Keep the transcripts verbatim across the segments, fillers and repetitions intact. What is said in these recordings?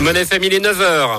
Money F M, il est neuf heures.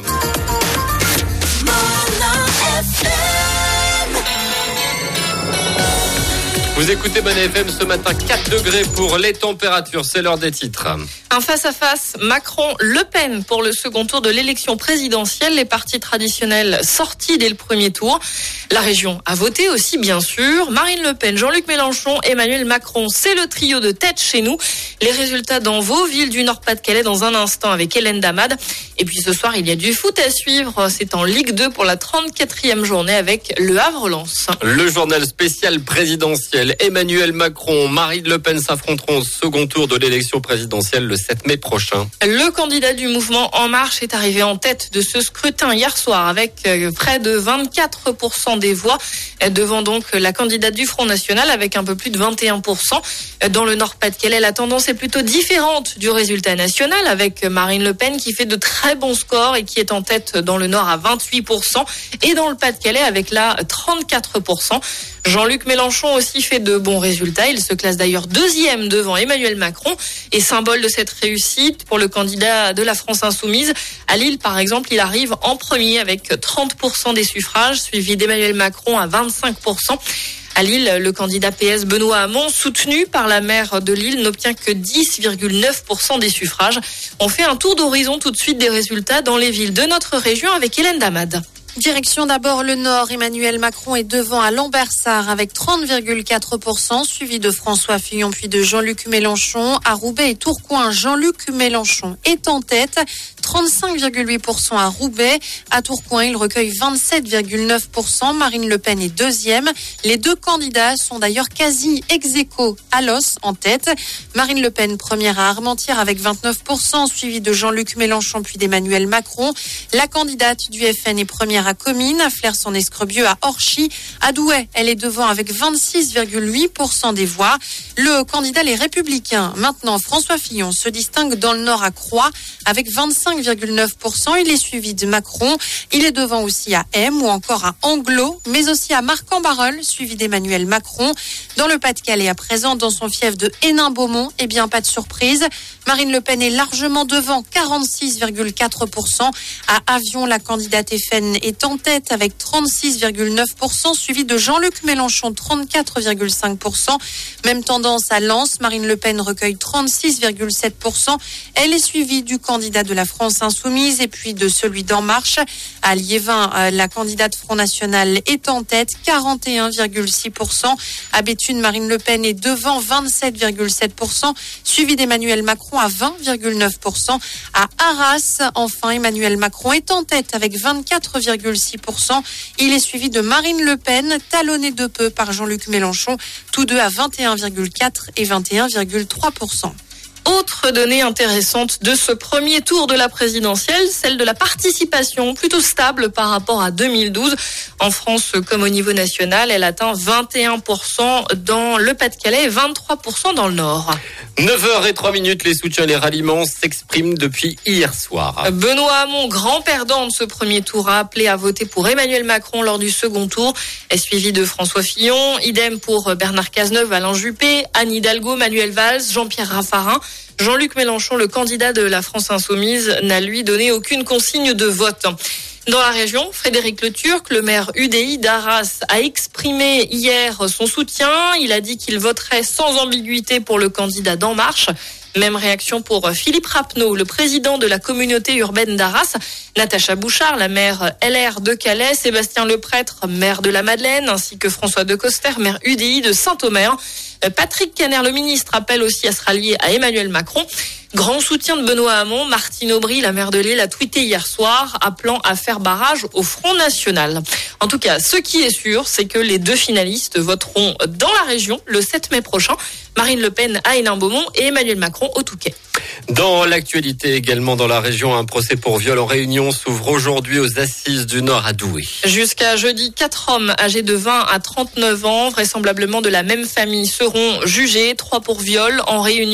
Vous écoutez Money F M ce matin, quatre degrés pour les températures, c'est l'heure des titres. Un face-à-face Macron-Le Pen pour le second tour de l'élection présidentielle. Les partis traditionnels sortis dès le premier tour. La région a voté aussi, bien sûr. Marine Le Pen, Jean-Luc Mélenchon, Emmanuel Macron, c'est le trio de tête chez nous. Les résultats dans vos villes du Nord-Pas-de-Calais dans un instant avec Hélène Damad. Et puis ce soir, il y a du foot à suivre. C'est en Ligue deux pour la trente-quatrième journée avec Le Havre-Lens. Le journal spécial présidentiel. Emmanuel Macron, Marine Le Pen s'affronteront au second tour de l'élection présidentielle le sept mai prochain. Le candidat du mouvement En Marche est arrivé en tête de ce scrutin hier soir avec près de vingt-quatre pour cent des voix, devant donc la candidate du Front National avec un peu plus de vingt et un pour cent. Dans le Nord-Pas-de-Calais, la tendance est plutôt différente du résultat national avec Marine Le Pen qui fait de très bons scores et qui est en tête dans le Nord à vingt-huit pour cent et dans le Pas-de-Calais avec là trente-quatre pour cent. Jean-Luc Mélenchon aussi fait de bons résultats. Il se classe d'ailleurs deuxième devant Emmanuel Macron et symbole de cette réussite pour le candidat de la France Insoumise. À Lille, par exemple, il arrive en premier avec trente pour cent des suffrages, suivi d'Emmanuel Macron à vingt-cinq pour cent. À Lille, le candidat P S Benoît Hamon, soutenu par la maire de Lille, n'obtient que dix virgule neuf pour cent des suffrages. On fait un tour d'horizon tout de suite des résultats dans les villes de notre région avec Hélène Damad. Direction d'abord le Nord. Emmanuel Macron est devant à Lambersart avec trente virgule quatre pour cent, suivi de François Fillon puis de Jean-Luc Mélenchon. À Roubaix et Tourcoing, Jean-Luc Mélenchon est en tête. trente-cinq virgule huit pour cent à Roubaix. À Tourcoing, il recueille vingt-sept virgule neuf pour cent. Marine Le Pen est deuxième. Les deux candidats sont d'ailleurs quasi ex-aequo à Los en tête. Marine Le Pen première à Armentières avec vingt-neuf pour cent, suivi de Jean-Luc Mélenchon puis d'Emmanuel Macron. La candidate du F N est première à Comines, à Flers-en-Escrebieux, à Orchy. À Douai, elle est devant avec vingt-six virgule huit pour cent des voix. Le candidat Les Républicains, maintenant François Fillon, se distingue dans le Nord à Croix avec vingt-cinq virgule neuf pour cent. Il est suivi de Macron. Il est devant aussi à M ou encore à Anglo, mais aussi à Marc-en-Barœul, suivi d'Emmanuel Macron. Dans le Pas-de-Calais, à présent, dans son fief de Hénin-Beaumont, eh bien, pas de surprise. Marine Le Pen est largement devant, quarante-six virgule quatre pour cent. À Avion, la candidate F N est en tête avec trente-six virgule neuf pour cent, suivi de Jean-Luc Mélenchon, trente-quatre virgule cinq pour cent. Même tendance à Lens, Marine Le Pen recueille trente-six virgule sept pour cent. Elle est suivie du candidat de la France Insoumise et puis de celui d'En Marche. À Liévin, la candidate Front National est en tête, quarante et un virgule six pour cent. À Béthune, Marine Le Pen est devant, vingt-sept virgule sept pour cent, suivi d'Emmanuel Macron à vingt virgule neuf pour cent. À Arras, enfin, Emmanuel Macron est en tête avec vingt-quatre virgule six pour cent. Il est suivi de Marine Le Pen, talonné de peu par Jean-Luc Mélenchon, tous deux à vingt et un virgule quatre et vingt et un virgule trois pour cent. Autre donnée intéressante de ce premier tour de la présidentielle, celle de la participation, plutôt stable par rapport à deux mille douze. En France comme au niveau national, elle atteint vingt et un pour cent dans le Pas-de-Calais et vingt-trois pour cent dans le Nord. neuf heures zéro trois, les soutiens et les ralliements s'expriment depuis hier soir. Benoît Hamon, grand perdant de ce premier tour, a appelé à voter pour Emmanuel Macron lors du second tour, est suivi de François Fillon. Idem pour Bernard Cazeneuve, Alain Juppé, Anne Hidalgo, Manuel Valls, Jean-Pierre Raffarin. Jean-Luc Mélenchon, le candidat de la France Insoumise, n'a lui donné aucune consigne de vote. Dans la région, Frédéric Le Turc, le maire U D I d'Arras, a exprimé hier son soutien. Il a dit qu'il voterait sans ambiguïté pour le candidat d'En Marche. Même réaction pour Philippe Rappeneau, le président de la communauté urbaine d'Arras, Natacha Bouchard, la maire L R de Calais, Sébastien Leprêtre, maire de la Madeleine, ainsi que François Decoster, maire U D I de Saint-Omer. Patrick Caner, le ministre, appelle aussi à se rallier à Emmanuel Macron. Grand soutien de Benoît Hamon. Martine Aubry, la maire de Lille, a tweeté hier soir, appelant à faire barrage au Front National. En tout cas, ce qui est sûr, c'est que les deux finalistes voteront dans la région le sept mai prochain. Marine Le Pen à Hénin-Beaumont et Emmanuel Macron au Touquet. Dans l'actualité également dans la région, un procès pour viol en Réunion s'ouvre aujourd'hui aux Assises du Nord à Douai. Jusqu'à jeudi, quatre hommes âgés de vingt à trente-neuf ans, vraisemblablement de la même famille, seront jugés. Trois pour viol en Réunion.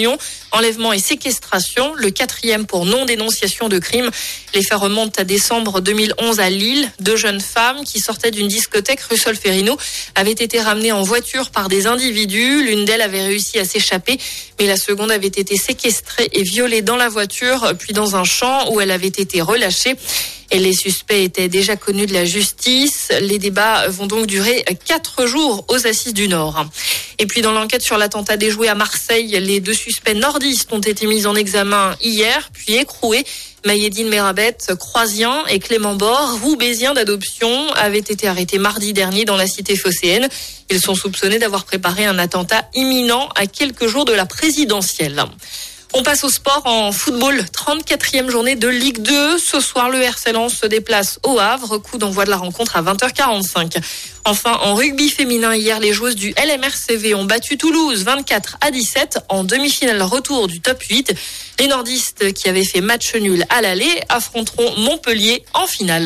enlèvement et séquestration, le quatrième pour non-dénonciation de crime. Les faits remontent à décembre deux mille onze à Lille. Deux jeunes femmes qui sortaient d'une discothèque rue Solferino avaient été ramenées en voiture par des individus. L'une d'elles avait réussi à s'échapper, mais la seconde avait été séquestrée et violée dans la voiture, puis dans un champ où elle avait été relâchée. Et les suspects étaient déjà connus de la justice. Les débats vont donc durer quatre jours aux Assises du Nord. Et puis dans l'enquête sur l'attentat déjoué à Marseille, les deux suspects nordistes ont été mis en examen hier, puis écroués. Maïeddine Merabet, croisien, et Clément Bord, roubaisien d'adoption, avaient été arrêtés mardi dernier dans la cité phocéenne. Ils sont soupçonnés d'avoir préparé un attentat imminent à quelques jours de la présidentielle. On passe au sport en football, trente-quatrième journée de Ligue deux. Ce soir, le R C Lens se déplace au Havre. Coup d'envoi de la rencontre à vingt heures quarante-cinq. Enfin, en rugby féminin, hier, les joueuses du L M R C V ont battu Toulouse vingt-quatre à dix-sept en demi-finale retour du top huit. Les nordistes qui avaient fait match nul à l'aller affronteront Montpellier en finale.